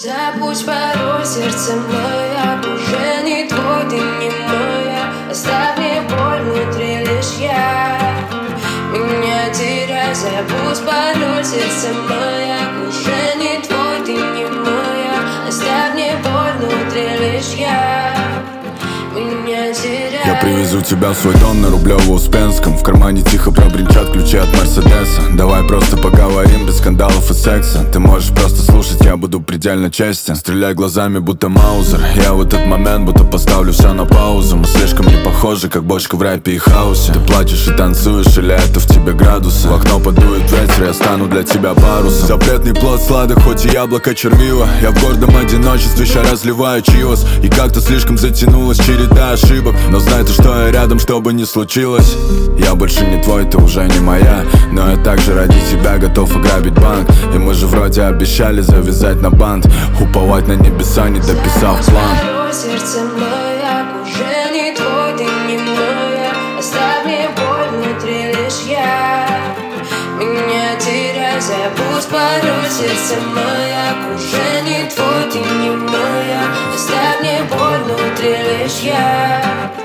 Забудь пароль, сердце мое, уже не твой, ты не моя. Оставь мне боль внутри, лишь я меня теряй. Забудь пароль, сердце мое, уже не твой, ты не моя. Оставь мне боль внутри, лишь я меня теряй. Я привезу тебя в свой дом на Рублево-Успенском. В кармане тихо пробринчат ключи от Мерседеса. Давай просто поговорим без скандалов и секса. Ты можешь просто слушать, я буду предельно честен. Стреляй глазами, будто Маузер. Я в этот момент будто поставлю все на паузу. Мы слишком не похожи, как бочка в рэпе и хаосе. Ты плачешь и танцуешь, или это в тебе градусы? В окно подует ветер, я стану для тебя парусом. Запретный плод сладок, хоть и яблоко червиво. Я в гордом одиночестве ща разливаю чивос. И как-то слишком затянулась череда ошибок. Но знай ты, что я рядом, что бы ни случилось. Я больше не твой, ты уже не моя. Но я также ради тебя готов ограбить банк. И мы же вроде обещали завязать на бант. Уповать на небеса, не дописав план. Сердце мое, уже не твой, ты не моя. Оставь мне боль внутри, лишь я меня теряй. Забудь пароль, сердце мое, уже не твой, ты не моя. Оставь мне боль внутри, лишь я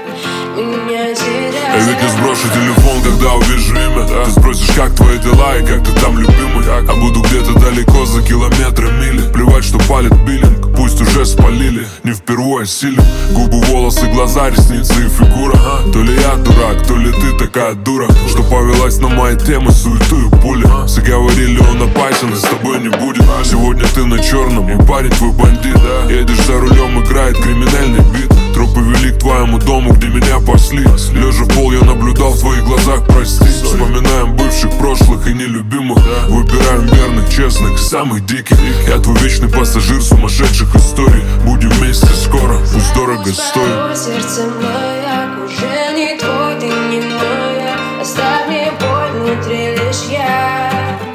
меня теряй. Я ведь не сброшу телефон, когда увижу имя. Ты спросишь, как твои дела и как ты там, любимый. А буду где-то далеко, за километры, мили. Плевать, что палит биллинг, пусть уже спалили. Не впервые силен. Губы, волосы, глаза, ресницы и фигура. То ли я дурак, то ли ты такая дура, что повелась на мои темы, суету и пули. Все говорили, он опасен и с тобой не будет. Сегодня ты на черном, и парень твой бандит. Едешь за рулем, играет криминальный бит. Тропы вели к твоему дому, где меня пасли. Лежа в пол, я наблюдал в твоих глазах, прости. Вспоминаем бывших, прошлых и нелюбимых. Выбираем верных, честных, самых диких. Я твой вечный пассажир сумасшедших историй. Будем вместе скоро, пусть дорого стоит. Сердце мое, уже не твой, ты не моя. Оставь мне боль внутри, лишь я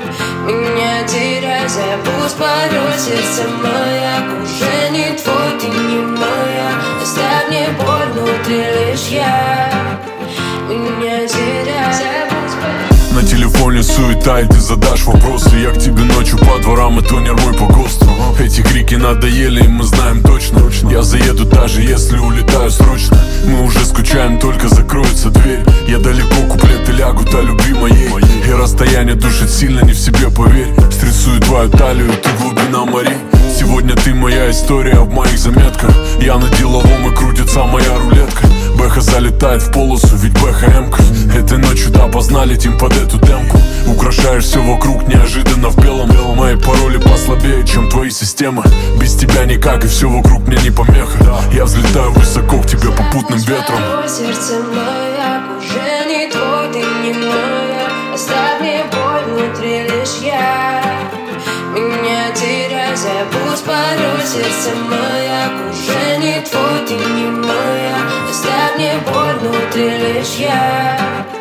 меня теряй. Забудь пароль, сердце мое, уже не твой, ты не моя. Оставь мне боль внутри, лишь я меня теряй. На телефоне суета, и ты задашь вопросы. Я к тебе ночью по дворам, и тонер мой по ГОСТу. Эти крики надоели, и мы знаем точно. Я заеду, даже если улетаю срочно. Мы уже скучаем, только закроется дверь. Я далеко, куплеты лягут о любви моей. И расстояние душит сильно, не в себе, поверь. Стрессует твою талию, ты глубина морей. Сегодня ты моя история в моих заметках. Я на деловом, и крутится моя рулетка. Бэха залетает в полосу, ведь БХМ-ка. Этой ночью, да, познали, летим под эту демку. Украшаешь все вокруг неожиданно в белом. Мои пароли послабее, чем твои системы. Без тебя никак, и все вокруг мне не помеха. Я взлетаю высоко к тебе попутным ветром. Сердце мое, уже не твой, ты не моя. Оставь мне боль внутри, лишь я меня теряй. Забудь пароль, сердце мое, уже не твой, ты не моя. Оставь мне боль внутри, лишь я